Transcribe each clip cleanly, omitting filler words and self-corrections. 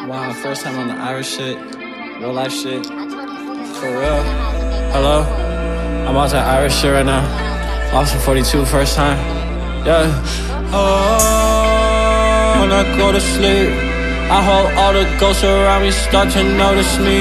Wow, first time on the Irish shit, real life shit, for real. Hello, I'm out to Irish shit right now. Austin 42, first time. Yeah. Oh, when I go to sleep, I hope all the ghosts around me start to notice me.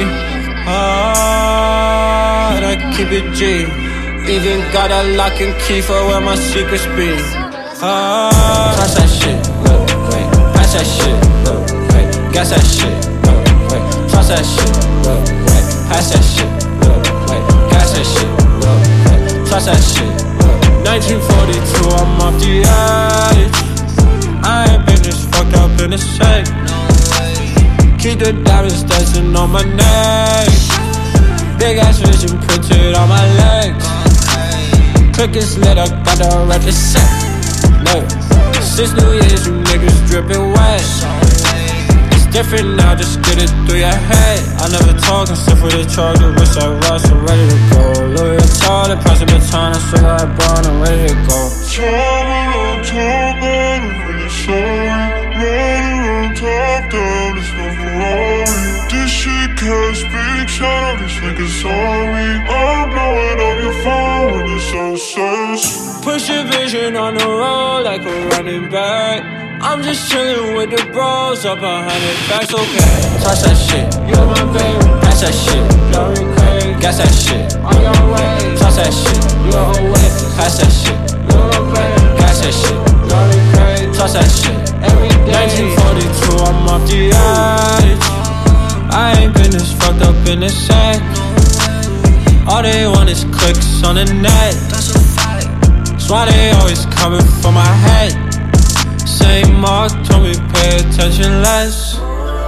Ah, and I keep it G. Even got a lock and key for where my secrets be. Ah, toss that shit, look, wait, pass that shit, look, wait, gas that shit, look, wait, toss that shit, look, wait, pass that shit, look, wait, gas that shit, look, wait, toss that shit, look. 1942, I'm off the edge. I ain't been this fucked up in a sec. Keep the diamonds dancing on my neck. Big ass vision printed on my legs. Click is lit, I got the red to set. Look, since New Year's, you niggas dripping wet. It's different now, just get it through your head. I never talk except for the charger, wrist I rush, I'm ready to go. Louis Vuitton, passing the baton, I still got bond, I'm ready to go. Time on top down, I'm really sorry. Riding on top down, it's no Ferrari. This shit can't speak, shout out these niggas on me. I'm blowing up your phone when you're so sus. Push your vision on the road like a running back. I'm just chillin' with the bros, up 100 backs, okay. Toss that shit, you're my baby. Pass that shit, you're crazy. Gas that shit, on your way. Toss that shit, you're away. Pass that shit, you're my baby. Gas that shit, you're crazy. Toss that shit, every day. 1942, I'm off the edge. I ain't been this fucked up in a sec. All they want is clicks on the net. That's why they always coming for my head. Same mark told me pay attention less.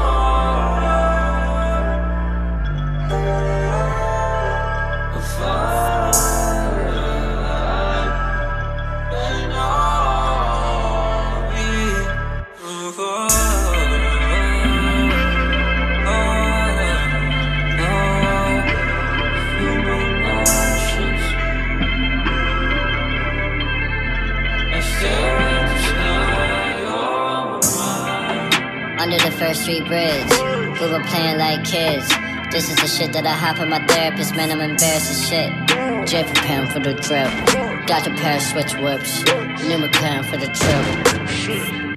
Under the First Street Bridge, we were playing like kids. This is the shit that I hop with my therapist, man, I'm embarrassed as shit. J preparing for the drip, got a pair of switch whips, new McLaren for the trip.